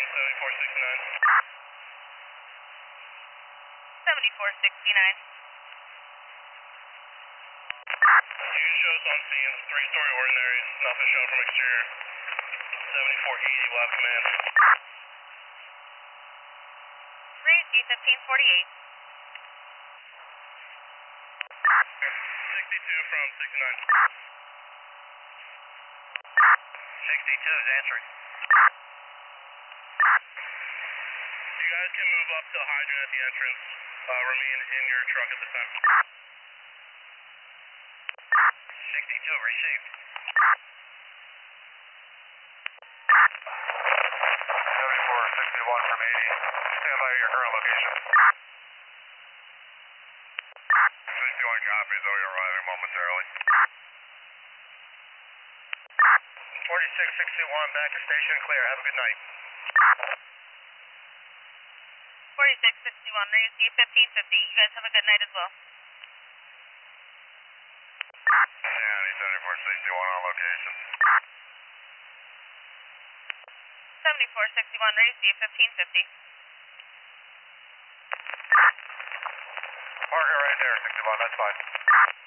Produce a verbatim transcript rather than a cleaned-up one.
seventy-four sixty-nine. seventy-four sixty-nine. You shows on scene, three-story ordinary, nothing shown from exterior. seventy-four easy, we'll have command. Read G fifteen forty-eight. sixty-two from sixty-nine. sixty-two is answering. You guys can move up to the hydrant at the entrance. Uh, remain in your truck at this time. sixty-two received. seventy-four sixty-one from eighty. Stand by at your current location. sixty-one copies, I'll be arriving momentarily. forty-six sixty-one, back to station clear. Have a good night. forty-six sixty-one, read G fifteen fifty. You guys have a good night as well. County seventy-four sixty-one on location. seventy-four sixty-one, read G fifteen fifty. Park it right there, sixty-one, that's fine.